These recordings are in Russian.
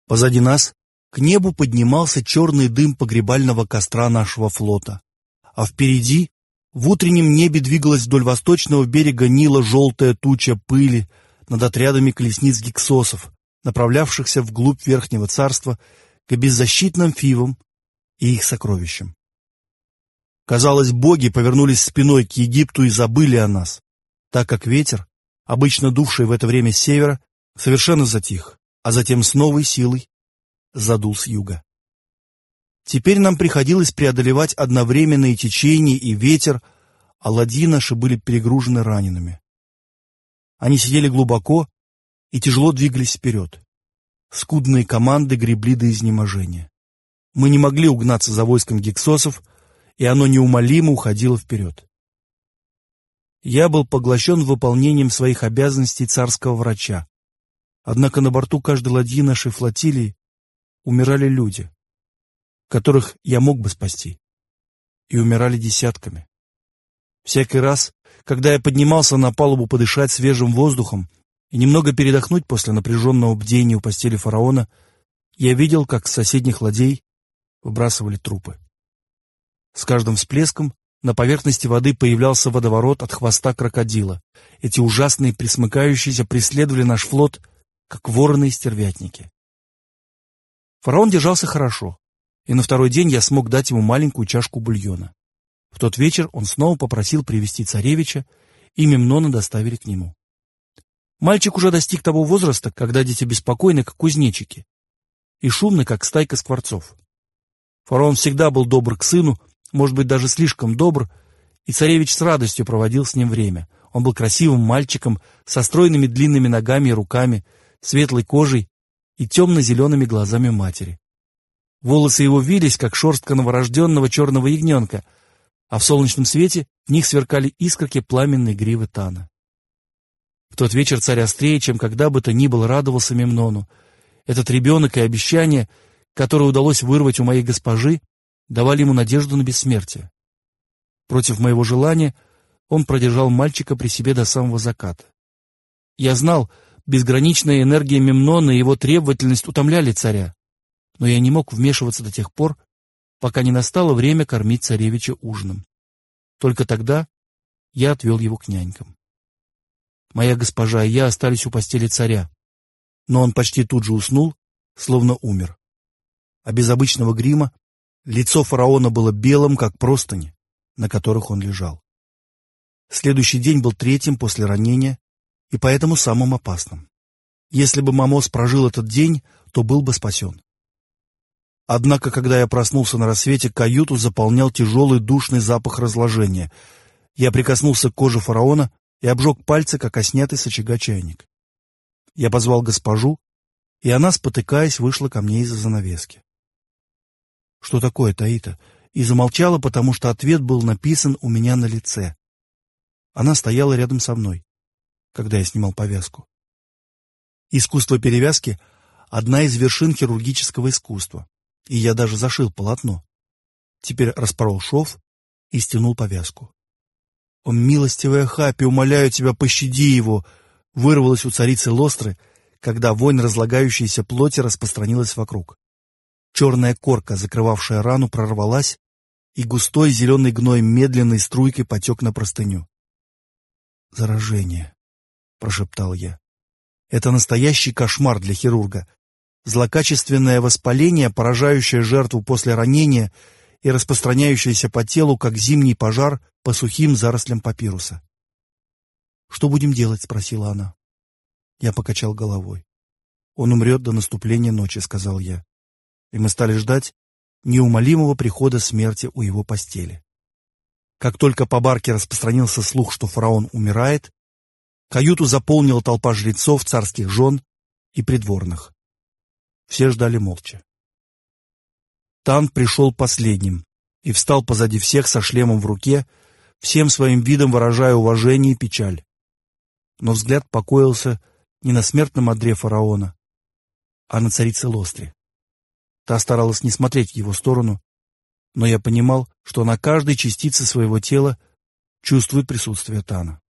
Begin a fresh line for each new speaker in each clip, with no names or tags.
Позади нас к небу поднимался черный дым погребального костра нашего флота, а впереди в утреннем небе двигалась вдоль восточного берега Нила желтая туча пыли над отрядами колесниц-гиксосов, направлявшихся вглубь Верхнего Царства к беззащитным фивам и их сокровищам. Казалось, боги повернулись спиной к Египту и забыли о нас, так как ветер, обычно дувший в это время с севера, совершенно затих, а затем с новой силой задул с юга. Теперь нам приходилось преодолевать одновременно и течение, и ветер, а ладьи наши были перегружены ранеными. Они сидели глубоко и тяжело двигались вперед. Скудные команды гребли до изнеможения. Мы не могли угнаться за войском гиксосов, и оно неумолимо уходило вперед. Я был поглощен выполнением своих обязанностей царского врача. Однако на борту каждой ладьи нашей флотилии умирали люди, которых я мог бы спасти, и умирали десятками. Всякий раз, когда я поднимался на палубу подышать свежим воздухом и немного передохнуть после напряженного бдения у постели фараона, я видел, как с соседних ладей выбрасывали трупы. С каждым всплеском на поверхности воды появлялся водоворот от хвоста крокодила. Эти ужасные пресмыкающиеся преследовали наш флот, как вороны и стервятники. Фараон держался хорошо, и на второй день я смог дать ему маленькую чашку бульона. В тот вечер он снова попросил привести царевича, и Мемнона доставили к нему. Мальчик уже достиг того возраста, когда дети беспокойны, как кузнечики, и шумны, как стайка скворцов. Фараон всегда был добр к сыну, может быть, даже слишком добр, и царевич с радостью проводил с ним время. Он был красивым мальчиком, со стройными длинными ногами и руками, светлой кожей и темно-зелеными глазами матери. Волосы его вились, как шерстка новорожденного черного ягненка, а в солнечном свете в них сверкали искорки пламенной гривы Тана. В тот вечер царь острее, чем когда бы то ни было, радовался Мемнону. Этот ребенок и обещание, которое удалось вырвать у моей госпожи, давали ему надежду на бессмертие. Против моего желания он продержал мальчика при себе до самого заката. Я знал, безграничная энергия Мемнона и его требовательность утомляли царя, но я не мог вмешиваться до тех пор, пока не настало время кормить царевича ужином. Только тогда я отвел его к нянькам. Моя госпожа и я остались у постели царя, но он почти тут же уснул, словно умер. А без обычного грима лицо фараона было белым, как простыни, на которых он лежал. Следующий день был третьим после ранения и поэтому самым опасным. Если бы Мамос прожил этот день, то был бы спасен. Однако, когда я проснулся на рассвете, каюту заполнял тяжелый душный запах разложения. Я прикоснулся к коже фараона и обжег пальцы, как оснятый с очага чайник. Я позвал госпожу, и она, спотыкаясь, вышла ко мне из-за занавески. «Что такое, Таита?» И замолчала, потому что ответ был написан у меня на лице. Она стояла рядом со мной, когда я снимал повязку. Искусство перевязки — одна из вершин хирургического искусства, и я даже зашил полотно. Теперь распорол шов и стянул повязку. «О, милостивая Хапи, умоляю тебя, пощади его!» вырвалось у царицы Лостры, когда вонь разлагающейся плоти распространилась вокруг. Черная корка, закрывавшая рану, прорвалась, и густой зеленый гной медленной струйкой потек на простыню. «Заражение», — прошептал я. «Это настоящий кошмар для хирурга. Злокачественное воспаление, поражающее жертву после ранения и распространяющееся по телу, как зимний пожар по сухим зарослям папируса». «Что будем делать?» — спросила она. Я покачал головой. «Он умрет до наступления ночи», — сказал я. И мы стали ждать неумолимого прихода смерти у его постели. Как только по барке распространился слух, что фараон умирает, каюту заполнила толпа жрецов, царских жен и придворных. Все ждали молча. Тан пришел последним и встал позади всех со шлемом в руке, всем своим видом выражая уважение и печаль. Но взгляд покоился не на смертном одре фараона, а на царице Лостре. Та старалась не смотреть в его сторону, но я понимал, что на каждой частице своего тела чувствует присутствие Тана.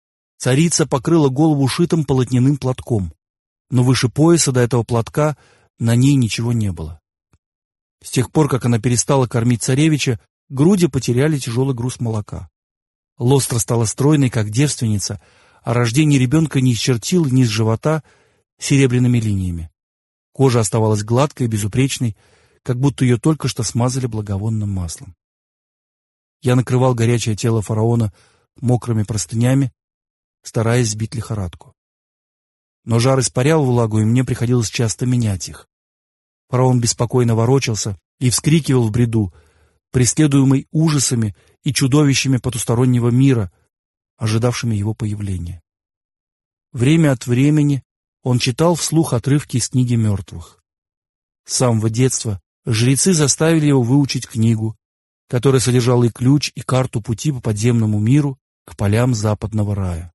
Царица покрыла голову шитым полотняным платком, но выше пояса до этого платка На ней ничего не было. С тех пор, как она перестала кормить царевича, груди потеряли тяжелый груз молока. Лостра стала стройной, как девственница, а рождение ребенка не исчертило низ живота серебряными линиями. Кожа оставалась гладкой и безупречной, как будто ее только что смазали благовонным маслом. Я накрывал горячее тело фараона мокрыми простынями, стараясь сбить лихорадку. Но жар испарял влагу, и мне приходилось часто менять их. Фараон беспокойно ворочался и вскрикивал в бреду, преследуемый ужасами и чудовищами потустороннего мира, ожидавшими его появления. Время от времени он читал вслух отрывки из книги мертвых. С самого детства жрецы заставили его выучить книгу, которая содержала и ключ, и карту пути по подземному миру к полям западного рая.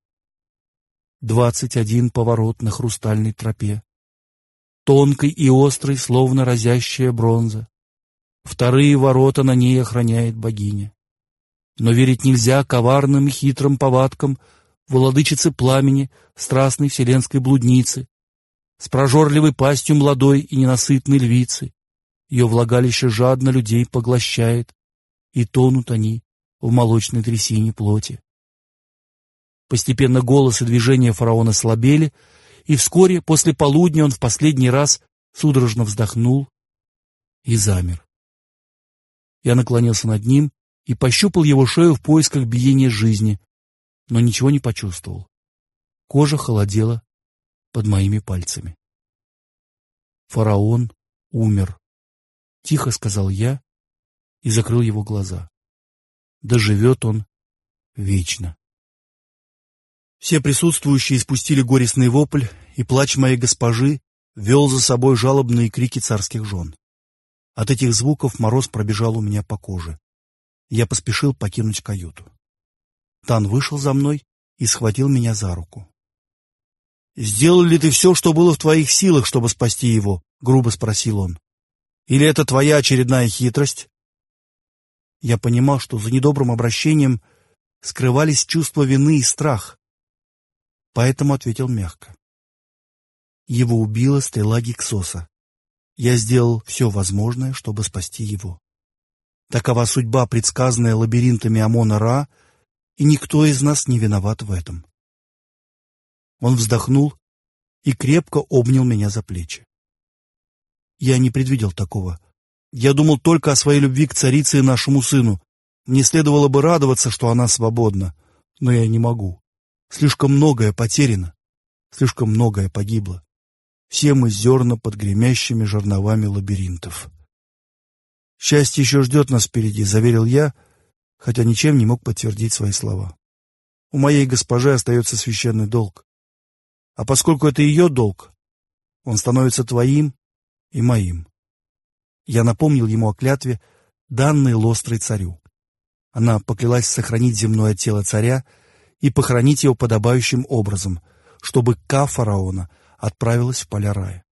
21 поворот на хрустальной тропе, тонкой и острой, словно разящая бронза. Вторые ворота на ней охраняет богиня. Но верить нельзя коварным и хитрым повадкам владычицы пламени, страстной вселенской блудницы, с прожорливой пастью молодой и ненасытной львицы. Ее влагалище жадно людей поглощает, и тонут они в молочной трясине плоти. Постепенно голос и движения фараона слабели, и вскоре, после полудня, он в последний раз судорожно вздохнул и замер. Я наклонился над ним и пощупал его шею в поисках биения жизни, но ничего не почувствовал. Кожа холодела под моими пальцами. «Фараон умер», — тихо сказал я и закрыл его глаза. «Да живет он вечно». Все присутствующие испустили горестный вопль, и плач моей госпожи вел за собой жалобные крики царских жен. От этих звуков мороз пробежал у меня по коже. Я поспешил покинуть каюту. Тан вышел за мной и схватил меня за руку. «Сделал ли ты все, что было в твоих силах, чтобы спасти его?» — грубо спросил он. «Или это твоя очередная хитрость?» Я понимал, что за недобрым обращением скрывались чувство вины и страх, поэтому ответил мягко. Его убила стрела Гиксоса. Я сделал все возможное, чтобы спасти его. Такова судьба, предсказанная лабиринтами Амона-Ра, и никто из нас не виноват в этом. Он вздохнул и крепко обнял меня за плечи. Я не предвидел такого. Я думал только о своей любви к царице и нашему сыну. Мне следовало бы радоваться, что она свободна, но я не могу. Слишком многое потеряно, слишком многое погибло. Все мы зерна под гремящими жерновами лабиринтов. «Счастье еще ждет нас впереди», — заверил я, хотя ничем не мог подтвердить свои слова. «У моей госпожи остается священный долг. А поскольку это ее долг, он становится твоим и моим». Я напомнил ему о клятве, данной Лострой царю. Она поклялась сохранить земное тело царя и похоронить его подобающим образом, чтобы ка фараона отправилась в поля рая.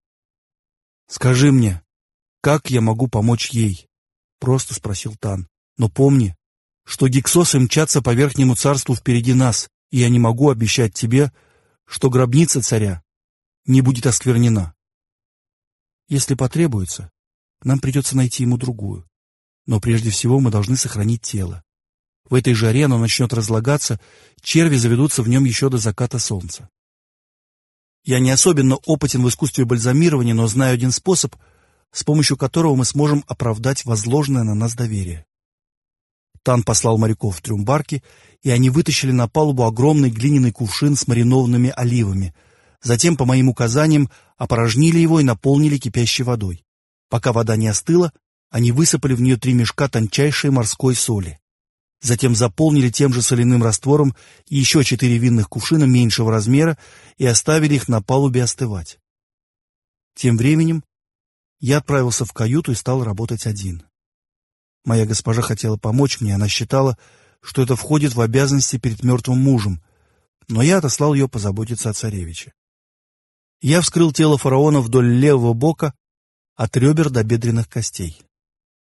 «Скажи мне, как я могу помочь ей?» — просто спросил Тан. «Но помни, что гиксосы мчатся по верхнему царству впереди нас, и я не могу обещать тебе, что гробница царя не будет осквернена. Если потребуется, нам придется найти ему другую. Но прежде всего мы должны сохранить тело. В этой жаре оно начнет разлагаться, черви заведутся в нем еще до заката солнца. Я не особенно опытен в искусстве бальзамирования, но знаю один способ, с помощью которого мы сможем оправдать возложенное на нас доверие». Тан послал моряков в трюмбарки, и они вытащили на палубу огромный глиняный кувшин с маринованными оливами. Затем, по моим указаниям, опорожнили его и наполнили кипящей водой. Пока вода не остыла, они высыпали в нее 3 мешка тончайшей морской соли. Затем заполнили тем же соляным раствором еще 4 винных кувшина меньшего размера и оставили их на палубе остывать. Тем временем я отправился в каюту и стал работать один. Моя госпожа хотела помочь мне, она считала, что это входит в обязанности перед мертвым мужем, но я отослал ее позаботиться о царевиче. Я вскрыл тело фараона вдоль левого бока, от ребер до бедренных костей.